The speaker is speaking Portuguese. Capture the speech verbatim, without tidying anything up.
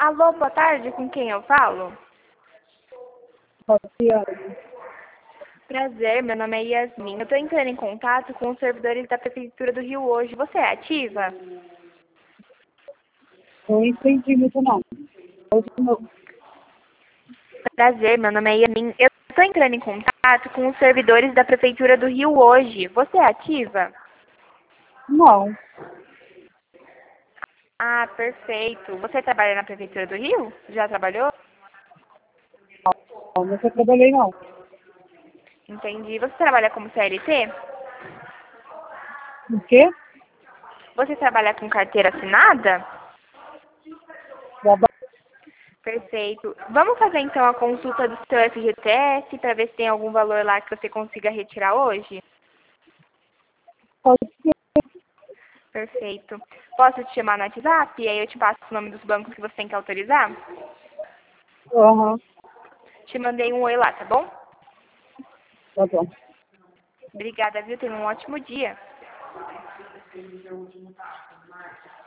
Alô, boa tarde, com quem eu falo? Rosiane. Prazer, meu nome é Yasmin. Eu estou entrando em contato com os servidores da Prefeitura do Rio hoje. Você é ativa? Não entendi muito não. Hoje não. Prazer, meu nome é Yasmin. Eu estou entrando em contato com os servidores da Prefeitura do Rio hoje. Você é ativa? Não. Ah, perfeito. Você trabalha na Prefeitura do Rio? Já trabalhou? Não, nunca trabalhei não. Entendi. Você trabalha como C L T? O quê? Você trabalha com carteira assinada? Traba- Perfeito. Vamos fazer então a consulta do seu F G T S para ver se tem algum valor lá que você consiga retirar hoje? Pode ser. Perfeito. Posso te chamar no WhatsApp e aí eu te passo o nome dos bancos que você tem que autorizar? Aham, Te mandei um oi lá, tá bom? tá bom. Obrigada, viu? Tenha um ótimo dia.